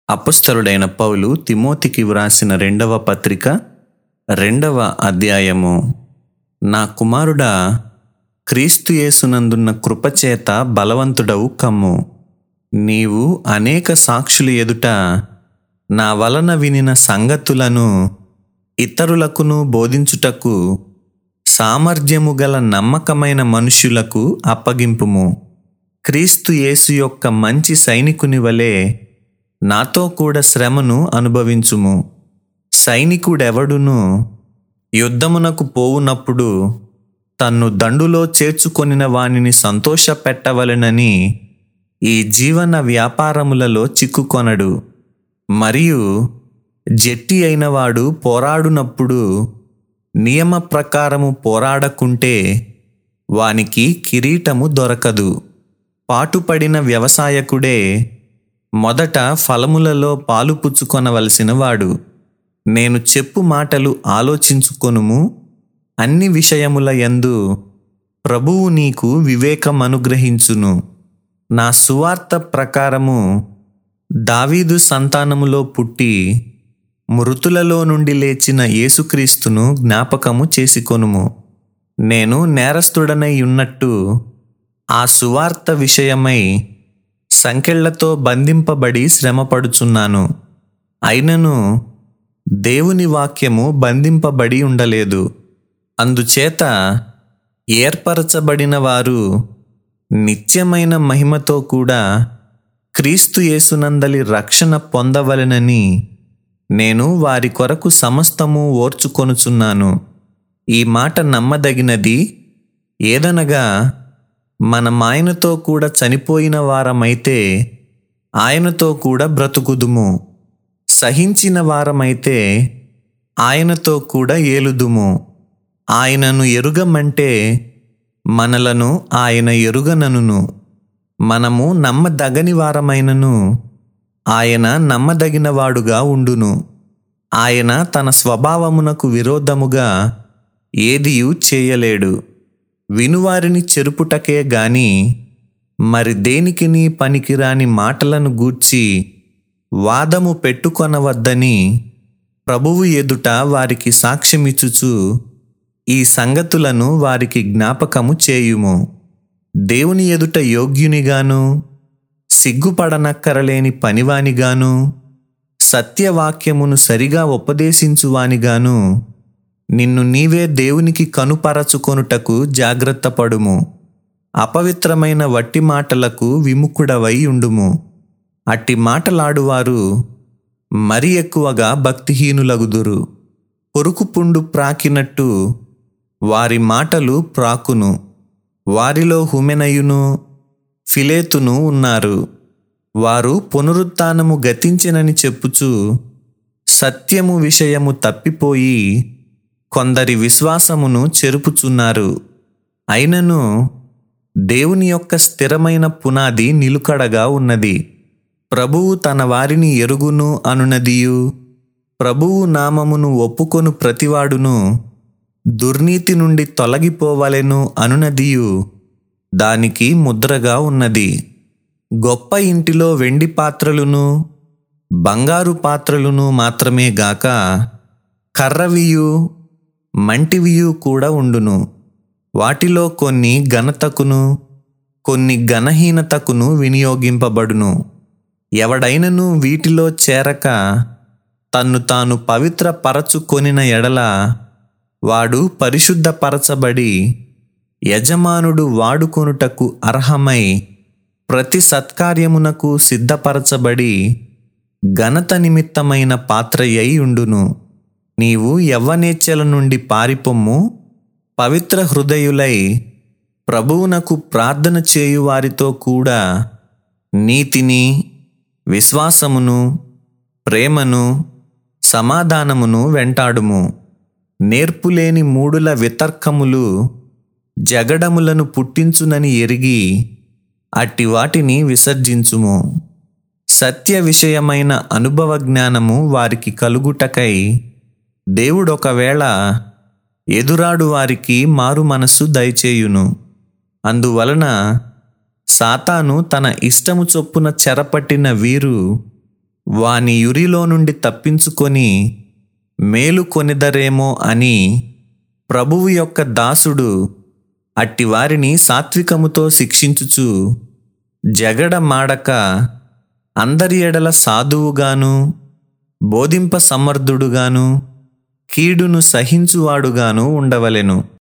అపొస్తలుడైన పౌలు తిమోతికి వ్రాసిన రెండవ పత్రిక 2వ అధ్యాయము. నా కుమారుడా, క్రీస్తు యేసునందున్న కృపచేత బలవంతుడవు కమ్ము. నీవు అనేక సాక్షుల ఎదుట నా వలన వినిన సంగతులను ఇతరులకును బోధించుటకు సామర్థ్యము గల నమ్మకమైన మనుష్యులకు అప్పగింపుము. క్రీస్తు యేసు యొక్క మంచి సైనికుని వలె నాతో కూడా శ్రమను అనుభవించుము. సైనికుడెవడును యుద్ధమునకు పోవునప్పుడు తన్ను దండులో చేర్చుకొనిన వానిని సంతోషపెట్టవలెనని ఈ జీవన వ్యాపారములలో చిక్కుకొనడు. మరియు జట్టి అయినవాడు పోరాడునప్పుడు నియమ ప్రకారము పోరాడకుంటే వానికి కిరీటము దొరకదు. పాటుపడిన వ్యవసాయకుడే మొదట ఫలములలో పాలు పుచ్చుకొనవలసిన వాడు. నేను చెప్పు మాటలు ఆలోచించుకొనుము. అన్ని విషయముల యందు ప్రభువు నీకు వివేకం అనుగ్రహించును. నా సువార్త ప్రకారము దావీదు సంతానములో పుట్టి మృతులలో నుండి లేచిన యేసుక్రీస్తును జ్ఞాపకము చేసుకొనుము. నేను నేరస్తుడనై ఉన్నట్టు ఆ సువార్త విషయమై సంకెళ్లతో బంధింపబడి శ్రమపడుచున్నాను. అయినను దేవుని వాక్యము బంధింపబడి ఉండలేదు. అందుచేత ఏర్పరచబడిన వారు నిత్యమైన మహిమతో కూడా క్రీస్తు యేసునందలి రక్షణ పొందవలెనని నేను వారి కొరకు సమస్తము ఓర్చుకొనుచున్నాను. ఈ మాట నమ్మదగినది. ఏదనగా మనమాయనతో కూడా చనిపోయిన వారమైతే ఆయనతో కూడా బ్రతుకుదుము. సహించిన వారమైతే ఆయనతో కూడా ఏలుదుము. ఆయనను ఎరుగమంటే మనలను ఆయన ఎరుగననును. మనము నమ్మదగని వారమైనను ఆయన నమ్మదగినవాడుగా ఉండును. ఆయన తన స్వభావమునకు విరోధముగా ఏదియూ చేయలేడు. వినువారిని చెరుపుటకే గాని మరి దేనికిని పనికిరాని మాటలను గూర్చి వాదము పెట్టుకొనవద్దని ప్రభువు ఎదుట వారికి సాక్ష్యమిచ్చుచు ఈ సంగతులను వారికి జ్ఞాపకము చేయుము. దేవుని ఎదుట యోగ్యునిగాను సిగ్గుపడనక్కరలేని పనివానిగాను సత్యవాక్యమును సరిగా ఉపదేశించువానిగాను నిన్ను నీవే దేవునికి కనుపరచుకొనుటకు జాగ్రత్త పడుము. అపవిత్రమైన వట్టి మాటలకు విముఖుడవై ఉండుము. అట్టి మాటలాడువారు మరి ఎక్కువగా భక్తిహీనులగుదురు. పొరుకుపుండు ప్రాకినట్టు వారి మాటలు ప్రాకును. వారిలో హుమెనయును ఫిలేతును ఉన్నారు. వారు పునరుత్థానము గతించినని చెప్పుచు సత్యము విషయము తప్పిపోయి కొందరి విశ్వాసమును చెరుపుచున్నారు. అయినను దేవుని యొక్క స్థిరమైన పునాది నిలుకడగా ఉన్నది. ప్రభువు తన వారిని ఎరుగును అనునదియు ప్రభువు నామమును ఒప్పుకొను ప్రతివాడును దుర్నీతి నుండి తొలగిపోవలెను అనునదియు దానికి ముద్రగా ఉన్నది. గొప్ప ఇంటిలో వెండి పాత్రలును బంగారు పాత్రలును మాత్రమే గాక కర్రవియు మంటివియు కూడా ఉండును. వాటిలో కొన్ని ఘనతకును కొన్ని ఘనహీనతకును వినియోగింపబడును. ఎవడైనను వీటిలో చేరక తన్ను తాను పవిత్ర పరచుకొనిన ఎడల వాడు పరిశుద్ధపరచబడి యజమానుడు వాడుకొనుటకు అర్హమై ప్రతి సత్కార్యమునకు సిద్ధపరచబడి ఘనత నిమిత్తమైన పాత్రయై ఉండును. నీవు యవ్వనేచ్ఛల నుండి పారిపొమ్ము. పవిత్ర హృదయులై ప్రభువునకు ప్రార్థన చేయు వారితో కూడా నీతిని విశ్వాసమును ప్రేమను సమాధానమును వెంటాడుము. నేర్పులేని మూడుల వితర్కములు జగడములను పుట్టించునని ఎరిగి అట్టి వాటిని విసర్జించుము. సత్య విషయమైన అనుభవ జ్ఞానము వారికి కలుగుటకై దేవుడొకవేళ ఎదురాడు వారికి మారు మనస్సు దయచేయును. అందువలన సాతాను తన ఇష్టము చొప్పున చెరపట్టిన వీరు వాని యురిలో నుండి తప్పించుకొని మేలు కొనిదరేమో అని ప్రభువు యొక్క దాసుడు అట్టివారిని సాత్వికముతో శిక్షించుచు జగడ మాడక అందరి ఎడల సాధువుగాను బోధింప సమర్థుడుగాను కీడును సహించువాడుగాను ఉండవలెను.